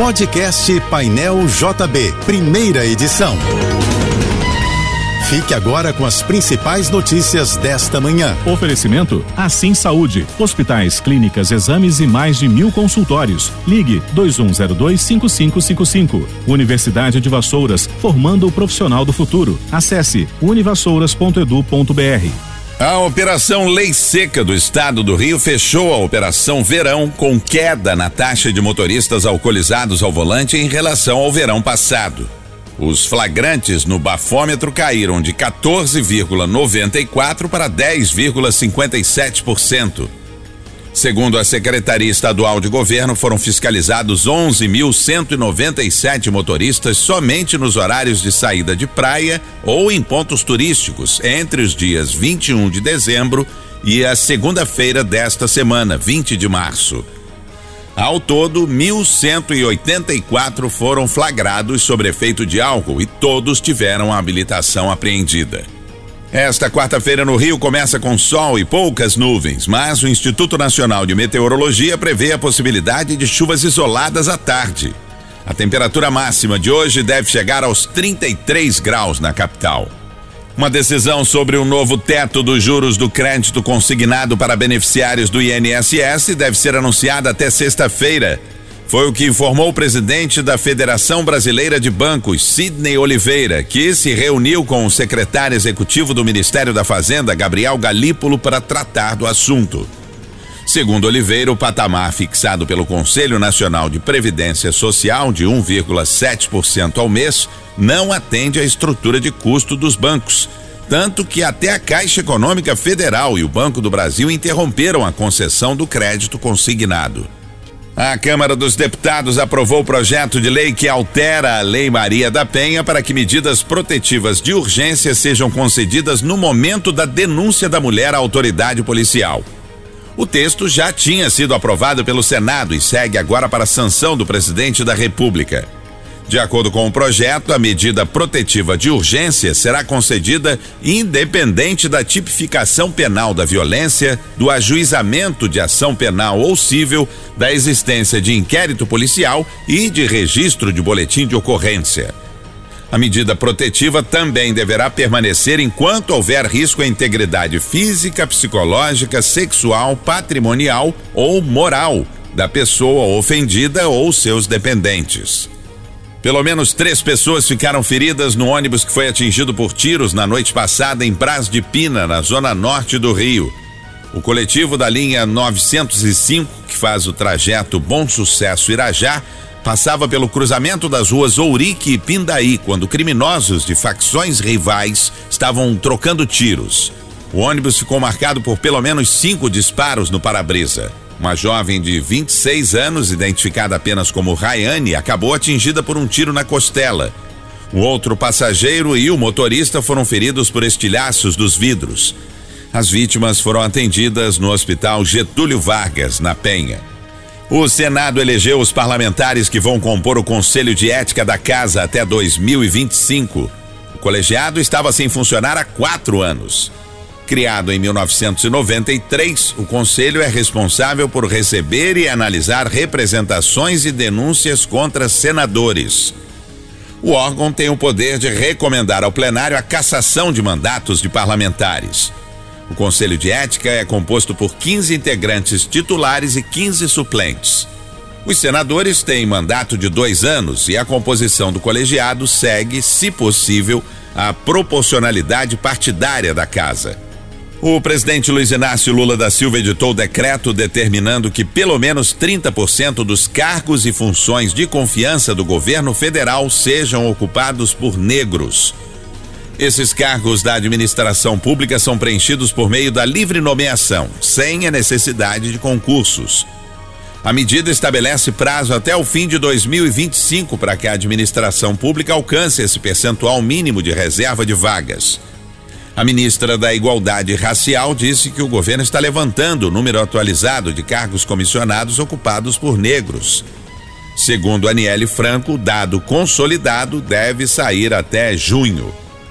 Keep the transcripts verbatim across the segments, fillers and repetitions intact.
Podcast Painel J B, primeira edição. Fique agora com as principais notícias desta manhã. Oferecimento Assim Saúde, hospitais, clínicas, exames e mais de mil consultórios. Ligue dois um zero dois, cinco cinco cinco cinco. Universidade de Vassouras, formando o profissional do futuro. Acesse univassouras ponto edu ponto br. A Operação Lei Seca do Estado do Rio fechou a Operação Verão com queda na taxa de motoristas alcoolizados ao volante em relação ao verão passado. Os flagrantes no bafômetro caíram de quatorze vírgula noventa e quatro para dez vírgula cinquenta e sete por cento. Segundo a Secretaria Estadual de Governo, foram fiscalizados onze mil cento e noventa e sete motoristas somente nos horários de saída de praia ou em pontos turísticos entre os dias vinte e um de dezembro e a segunda-feira desta semana, vinte de março. Ao todo, mil cento e oitenta e quatro foram flagrados sob efeito de álcool e todos tiveram a habilitação apreendida. Esta quarta-feira no Rio começa com sol e poucas nuvens, mas o Instituto Nacional de Meteorologia prevê a possibilidade de chuvas isoladas à tarde. A temperatura máxima de hoje deve chegar aos trinta e três graus na capital. Uma decisão sobre o novo teto dos juros do crédito consignado para beneficiários do I N S S deve ser anunciada até sexta-feira. Foi o que informou o presidente da Federação Brasileira de Bancos, Sidney Oliveira, que se reuniu com o secretário executivo do Ministério da Fazenda, Gabriel Galípolo, para tratar do assunto. Segundo Oliveira, o patamar fixado pelo Conselho Nacional de Previdência Social de um vírgula sete por cento ao mês não atende à estrutura de custo dos bancos, tanto que até a Caixa Econômica Federal e o Banco do Brasil interromperam a concessão do crédito consignado. A Câmara dos Deputados aprovou o projeto de lei que altera a Lei Maria da Penha para que medidas protetivas de urgência sejam concedidas no momento da denúncia da mulher à autoridade policial. O texto já tinha sido aprovado pelo Senado e segue agora para a sanção do presidente da República. De acordo com o projeto, a medida protetiva de urgência será concedida independente da tipificação penal da violência, do ajuizamento de ação penal ou civil, da existência de inquérito policial e de registro de boletim de ocorrência. A medida protetiva também deverá permanecer enquanto houver risco à integridade física, psicológica, sexual, patrimonial ou moral da pessoa ofendida ou seus dependentes. Pelo menos três pessoas ficaram feridas no ônibus que foi atingido por tiros na noite passada em Brás de Pina, na zona norte do Rio. O coletivo da linha novecentos e cinco, que faz o trajeto Bom Sucesso-Irajá, passava pelo cruzamento das ruas Ourique e Pindaí, quando criminosos de facções rivais estavam trocando tiros. O ônibus ficou marcado por pelo menos cinco disparos no para-brisa. Uma jovem de vinte e seis anos, identificada apenas como Rayane, acabou atingida por um tiro na costela. O outro passageiro e o motorista foram feridos por estilhaços dos vidros. As vítimas foram atendidas no Hospital Getúlio Vargas, na Penha. O Senado elegeu os parlamentares que vão compor o Conselho de Ética da Casa até dois mil e vinte e cinco. O colegiado estava sem funcionar há quatro anos. Criado em mil novecentos e noventa e três, o Conselho é responsável por receber e analisar representações e denúncias contra senadores. O órgão tem o poder de recomendar ao plenário a cassação de mandatos de parlamentares. O Conselho de Ética é composto por quinze integrantes titulares e quinze suplentes. Os senadores têm mandato de dois anos e a composição do colegiado segue, se possível, a proporcionalidade partidária da Casa. O presidente Luiz Inácio Lula da Silva editou o decreto determinando que pelo menos trinta por cento dos cargos e funções de confiança do governo federal sejam ocupados por negros. Esses cargos da administração pública são preenchidos por meio da livre nomeação, sem a necessidade de concursos. A medida estabelece prazo até o fim de dois mil e vinte e cinco para que a administração pública alcance esse percentual mínimo de reserva de vagas. A ministra da Igualdade Racial disse que o governo está levantando o número atualizado de cargos comissionados ocupados por negros. Segundo Aniele Franco, o dado consolidado deve sair até junho.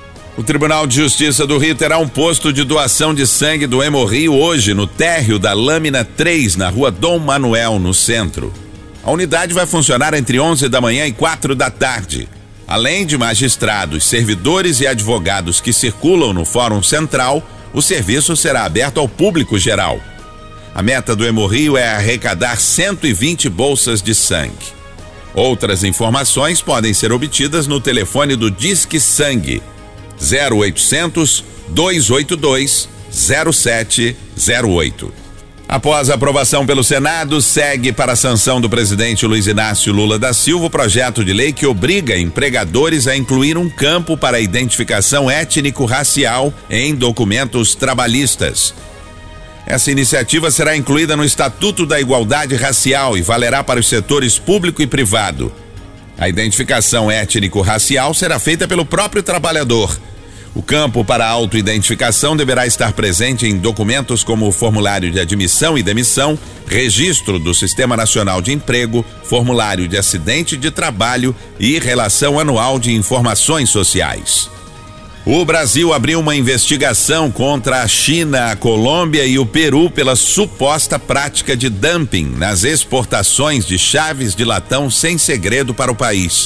O Tribunal de Justiça do Rio terá um posto de doação de sangue do Hemorrio hoje no térreo da Lâmina três, na rua Dom Manuel, no centro. A unidade vai funcionar entre onze da manhã e quatro da tarde. Além de magistrados, servidores e advogados que circulam no Fórum Central, o serviço será aberto ao público geral. A meta do Hemorrio é arrecadar cento e vinte bolsas de sangue. Outras informações podem ser obtidas no telefone do Disque Sangue, zero oitocentos, dois oito dois, zero sete zero oito. Após a aprovação pelo Senado, segue para a sanção do presidente Luiz Inácio Lula da Silva o projeto de lei que obriga empregadores a incluir um campo para a identificação étnico-racial em documentos trabalhistas. Essa iniciativa será incluída no Estatuto da Igualdade Racial e valerá para os setores público e privado. A identificação étnico-racial será feita pelo próprio trabalhador. O campo para a autoidentificação deverá estar presente em documentos como o formulário de admissão e demissão, registro do Sistema Nacional de Emprego, formulário de acidente de trabalho e relação anual de informações sociais. O Brasil abriu uma investigação contra a China, a Colômbia e o Peru pela suposta prática de dumping nas exportações de chaves de latão sem segredo para o país.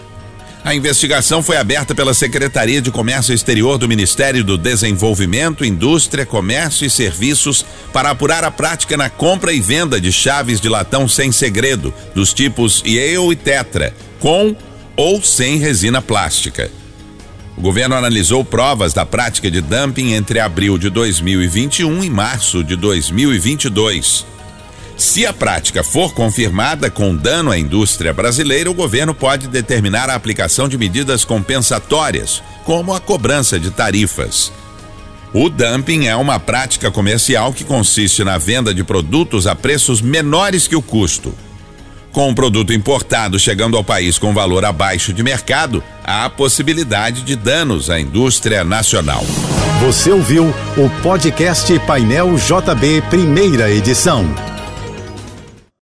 A investigação foi aberta pela Secretaria de Comércio Exterior do Ministério do Desenvolvimento, Indústria, Comércio e Serviços para apurar a prática na compra e venda de chaves de latão sem segredo, dos tipos Yale e Tetra, com ou sem resina plástica. O governo analisou provas da prática de dumping entre abril de dois mil e vinte e um e março de dois mil e vinte e dois. Se a prática for confirmada com dano à indústria brasileira, o governo pode determinar a aplicação de medidas compensatórias, como a cobrança de tarifas. O dumping é uma prática comercial que consiste na venda de produtos a preços menores que o custo. Com o produto importado chegando ao país com valor abaixo de mercado, há a possibilidade de danos à indústria nacional. Você ouviu o podcast Painel J B, primeira edição.